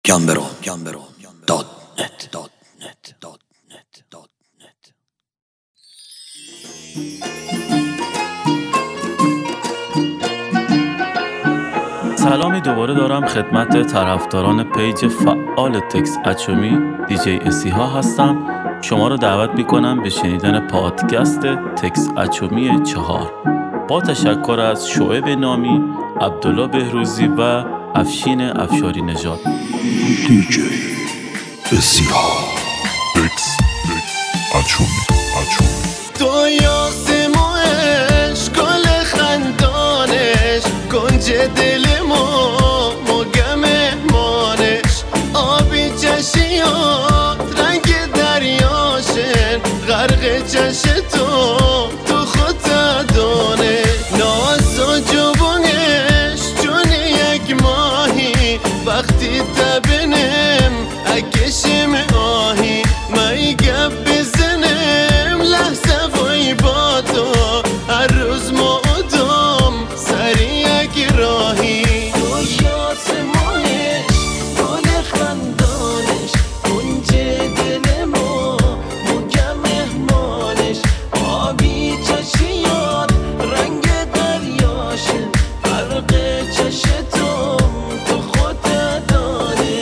سلامی دوباره دارم خدمت طرفداران پیج فعال تکس اچومی دیجی اسیها هستم. شما رو دعوت میکنم به شنیدن پادکست تکس اچومی 4 با تشکر از شعیب نامی، عبدالله بهروزی و افشین افشاری نژاد. دیجی اسیها تکس اچومی. تو یاسموش گل خندانش کنج دل ما گم مهمانش آبی چشیات رنگ دریاشن غرق چش تو خود دانه ناز و جوانش چون یک ماهی وقتی تبنم اکشم آهی مایی گپ بزنم لحظه وای با تو هر روز مادام سری یک راهی تو یاسمانش گل خندانش کنج دل ما گم مهمانش آبی چشیات رنگ دریاشه غرق چش تو خود دانه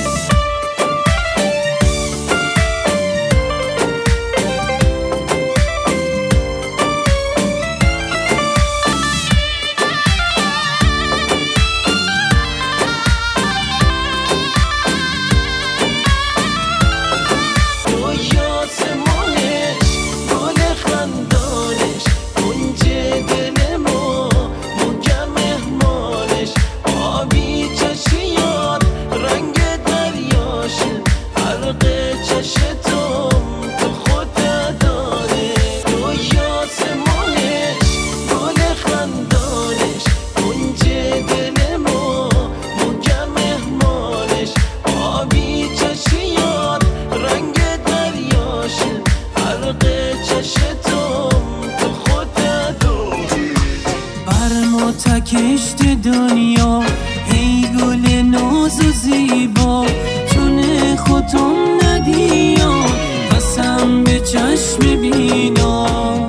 کشت دنیا ای گل ناز و زیبا چون خودم ندیا قسم به چشم بینا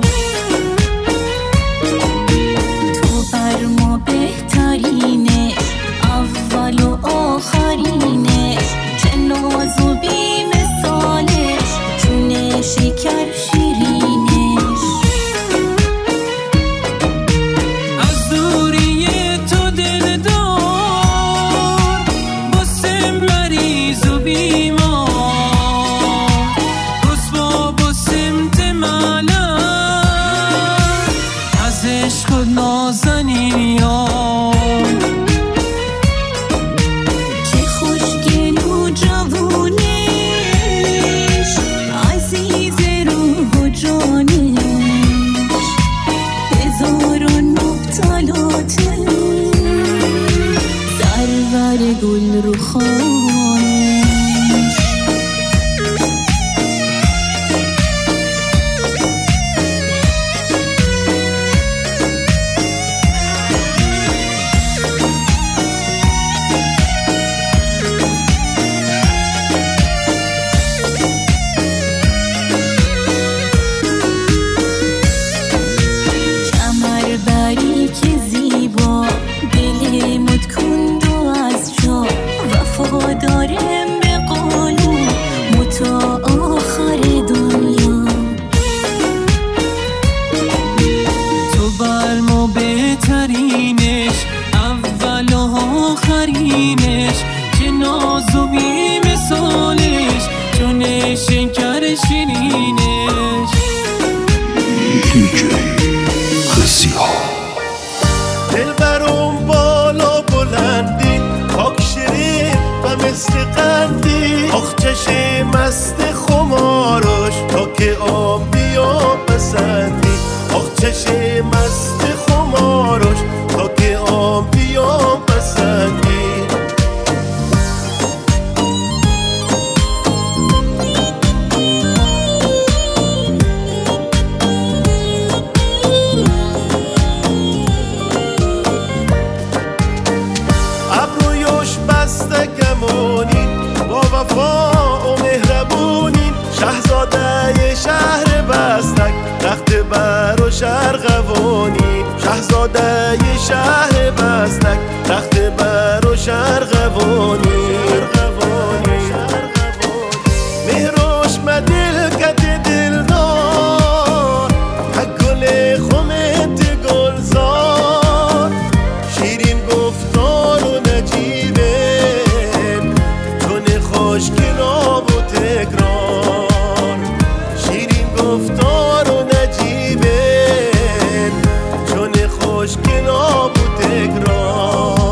تو بر ما بهترینه اول و آخرینه چه ناز و بی مثاله چون شکر شیرینش گل رو خانش کمر بری که زیبا دل مد کن وفادارم به قولو متا آخر دنیا تو بر ما بهترینش اول و آخرینش چه ناز و بی مثالش چون شکر شیرینش دیجی اسیها دل برام بالا بلندی پاک شیرین و مثل قندی آخ چشم مست خماروش تا که آب بیا پسندی آخ چشم مست خماروش تا که آب بیا پسندی ابرویش بسته گمانی شه بستک تخت بر و شرقوانی مهروش مدل کت دلدار گل خمت گلزار شیرین گفتار و نجیبه چون خوشگلاب و تکرار شیرین گفتار و نجیبه چون خوشگلاب و تکرار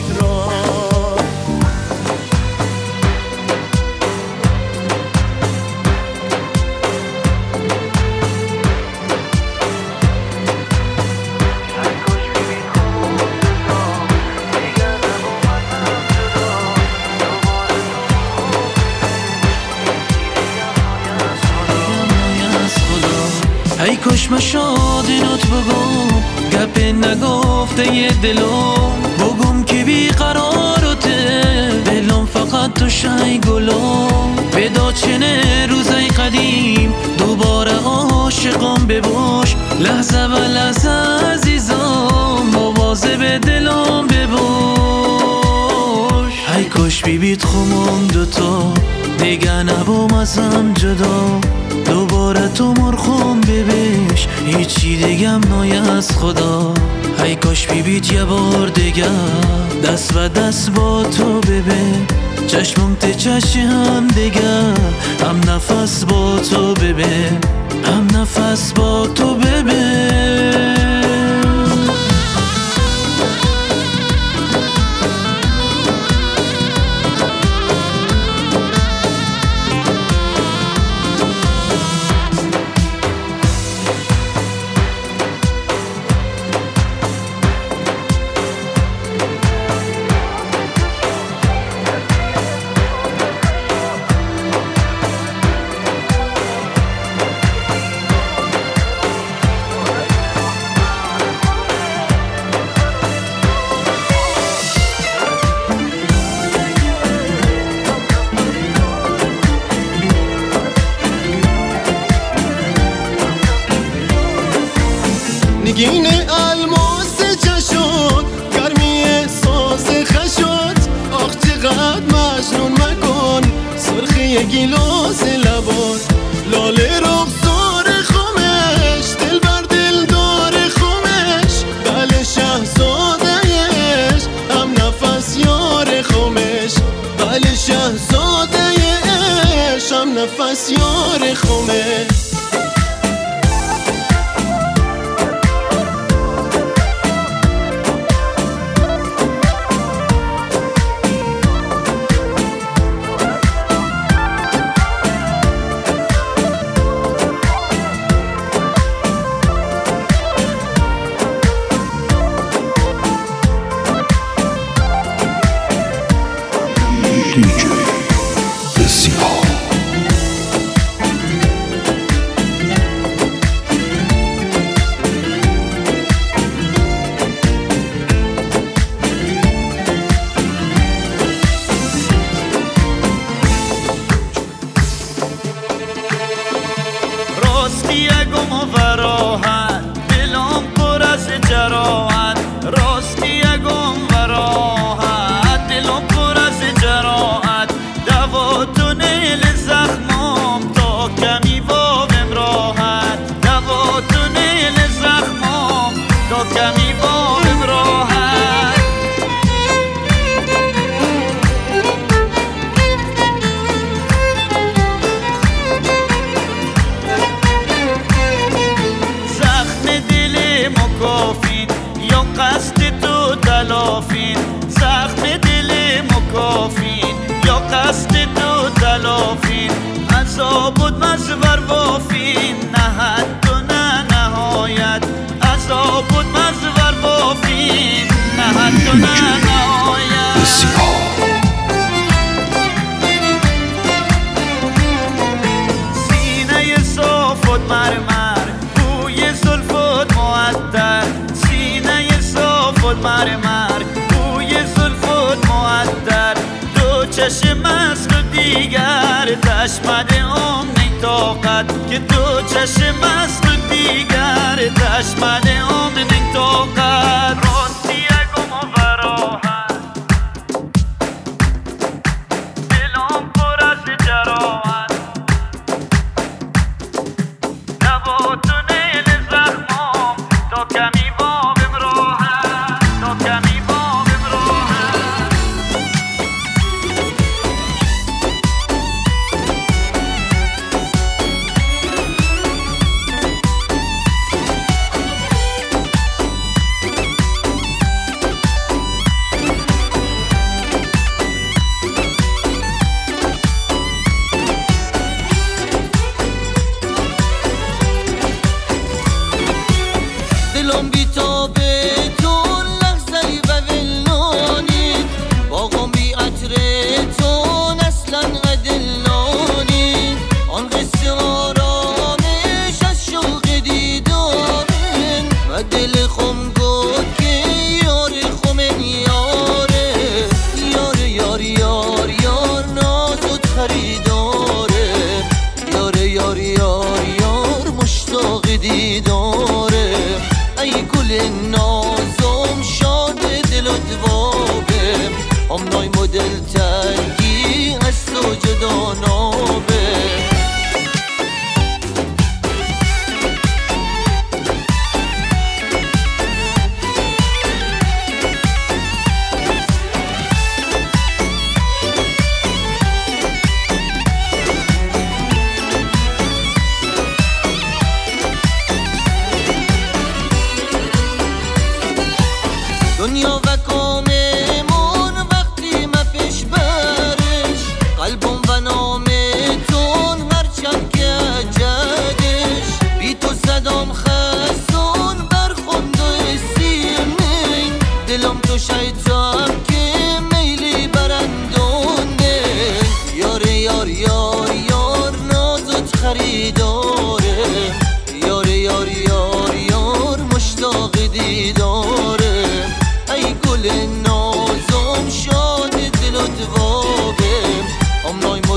ای کاش مشادینات بگم گپ نگفته یه دلم بگم که بیقرارته دلم فقط تو شای گلم بدا چنه روزای قدیم دوباره عاشقم بباش لحظه و لحظه عزیزم مواظب دلم بباش ای کاش بیبیت خمم دوتا دیگه نبام ازم جدا دوباره تو مرخم ببیش هیچی دیگم نایه از خدا ای کاش بیبیت یه بار دیگه دست و دست با تو ببین چشمم ته چشم هم دیگه هم نفس با تو ببین هم نفس با تو ببین نگین الماس چشات گرمی احساس خشات آخ چقدر مجنون مکن سرخی گیلاس لبات لاله رخسار خمش دل بر دل دار خمش بله شهزادهش هم نفس یار خمش بله شهزادهش هم نفس یار خمش DJ اسیها راستی اگم و وراحت دلم پر از جراحت راستی اگم وراحت دلم پر از جراحت دوا تو نیل زخمام تا کمی وابم راحت دوا تو نیل زخمام تا کمی وابم راحت زخم دل مکافین یا قصد تو تلافین زخم دل مکافین یا قصد تو تلافین عذاب بود مزور وافین نه حد و نه نهایت عذاب بود مزور وافین نه حد و نه نهایت اسیها سینه صافت مرمر بوی زلفت معطر سینه صافت مرمر بوی زلفت معطر دو چشم است و دیگر تشمده نی طاقت که دو چشم است و دیگر تشمده نی طاقت راستی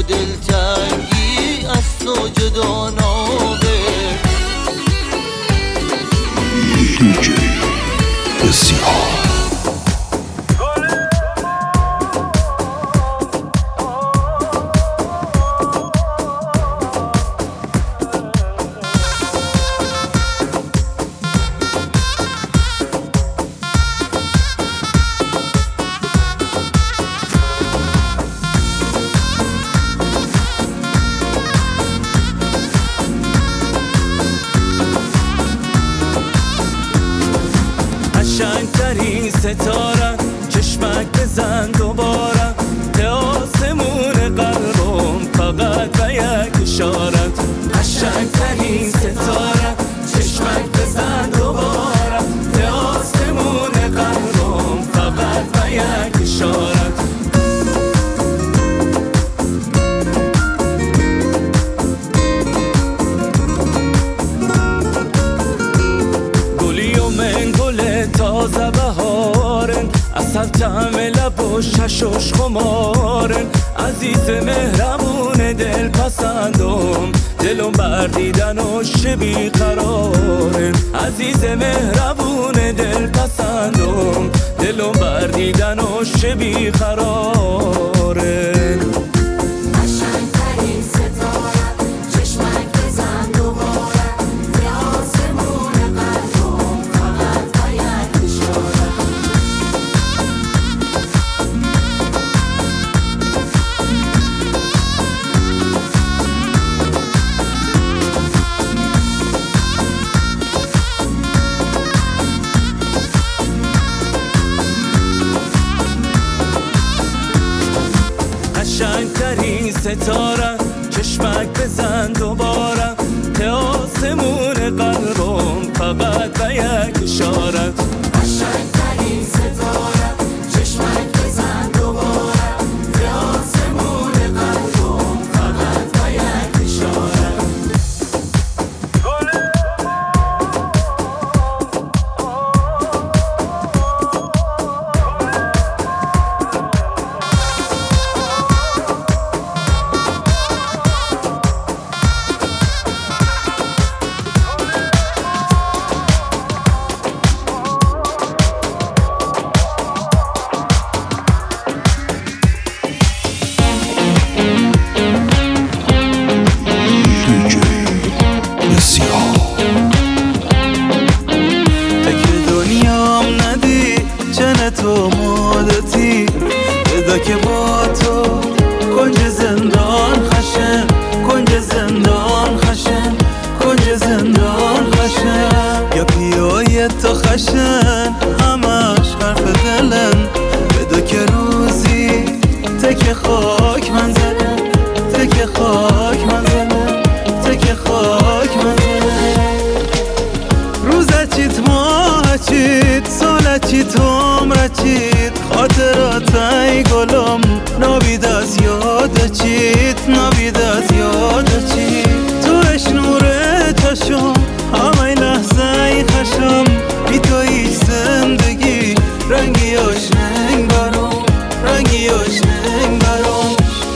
دلتنگی از تو جدا نابه. دیجی اسیحا. قشنگترین ستاره چشمک بزن دوباره به آسمون قلبم فقط به یک اشارت. قشنگترین ستاره چشمک بزن دوباره به آسمون قلبم فقط به یک اشارت. تازه بهارن اصل طعم لب و ششش خمارن. عزیز مهربون دل پسندم دلم بردیدن و شبی قرارن. عزیز مهربون دل پسندم دلم بردیدن و شبی قرارن. قشنگترین ستاره چشمک بزن دوباره به آسمون قلبم فقط به یک اشارت. قشنگترین ستاره چشمک بزن دوباره به آسمون قلبم فقط به یک اشارت. تو مادتی بدا که با تو کنج زندان خشن، کنج زندان خشن، کنج زندان خشن. یا پیای تو خشن همش حرف دلن بدا که روزی تک خاک منزلن، تک خاک منزلن، تک خاک منزلن. روزت چیت ماه چیت سالت چیت عمرت چیت خاطراتای گلم نابید از یاد چیت، نابید از یاد چیت. توش نور چشم همه لحظه خشم بی توی زندگی رنگی آشنگ برام، رنگی آشنگ برام.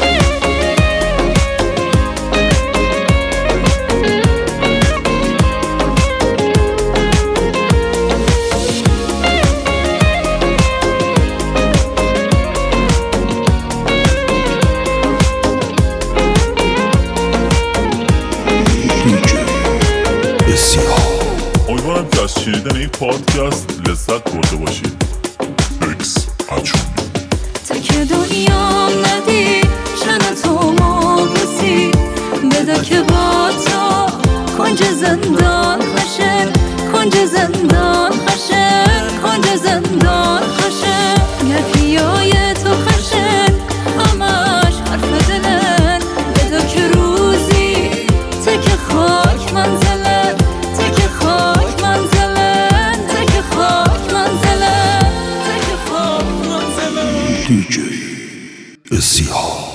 امیدوارم که از شنیدن این پادکست لذت برده باشید. تکس اچومی. تا که دنیا ندی شن تو مبوسی بدا که با تو کنج زندان خشن، کنج زندان خشن، کنج زندان خشن. گفیای تو خشن همش حرف دلن بدا که روزی تک خاک منزلن، تک خاک منزلن، تک خاک منزلن، تک خاک منزلن. دیجی اسیحا.